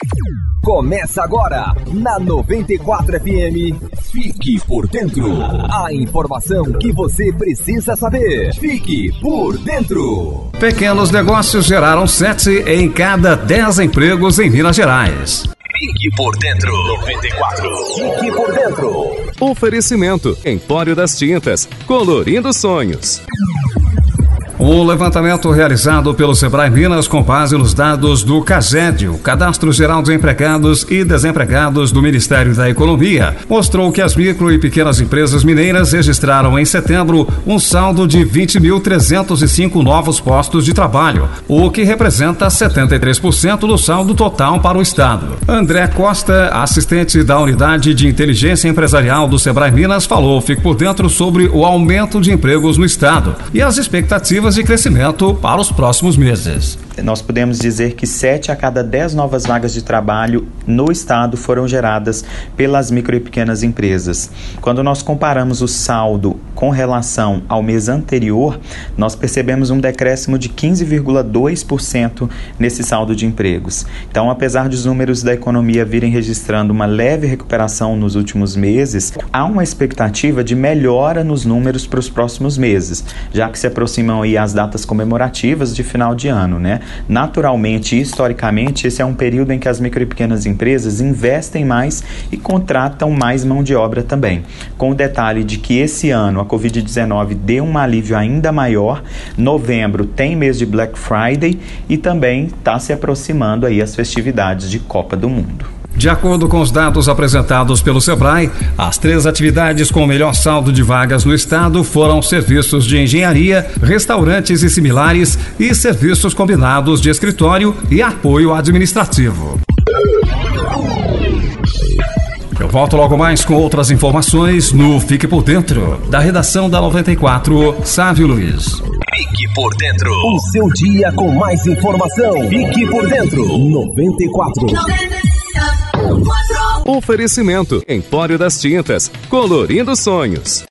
Começa agora, na 94 FM, Fique por Dentro. A informação que você precisa saber. Fique por Dentro. Pequenos negócios geraram 7 em cada 10 empregos em Minas Gerais. Fique por Dentro. 94. Fique por Dentro. Oferecimento: Empório das Tintas, colorindo sonhos. Um levantamento realizado pelo Sebrae Minas com base nos dados do CAGED, o Cadastro Geral de Empregados e Desempregados do Ministério da Economia, mostrou que as micro e pequenas empresas mineiras registraram em setembro um saldo de 20.305 novos postos de trabalho, o que representa 73% do saldo total para o Estado. André Costa, assistente da Unidade de Inteligência Empresarial do Sebrae Minas, falou: fique por dentro sobre o aumento de empregos no Estado e as expectativas de crescimento para os próximos meses. Nós podemos dizer que 7 a cada 10 novas vagas de trabalho no Estado foram geradas pelas micro e pequenas empresas. Quando nós comparamos o saldo com relação ao mês anterior, nós percebemos um decréscimo de 15,2% nesse saldo de empregos. Então, apesar dos números da economia virem registrando uma leve recuperação nos últimos meses, há uma expectativa de melhora nos números para os próximos meses, já que se aproximam aí as datas comemorativas de final de ano, né? Naturalmente e historicamente, esse é um período em que as micro e pequenas empresas investem mais e contratam mais mão de obra também. Com o detalhe de que esse ano a Covid-19 deu um alívio ainda maior. Novembro tem mês de Black Friday e também está se aproximando aí as festividades de Copa do Mundo. De acordo com os dados apresentados pelo Sebrae, as 3 atividades com o melhor saldo de vagas no estado foram serviços de engenharia, restaurantes e similares e serviços combinados de escritório e apoio administrativo. Eu volto logo mais com outras informações no Fique por Dentro, da redação da 94, Sávio Luiz. Fique por Dentro. O seu dia com mais informação. Fique por Dentro. 94. Oferecimento: Empório das Tintas, colorindo sonhos.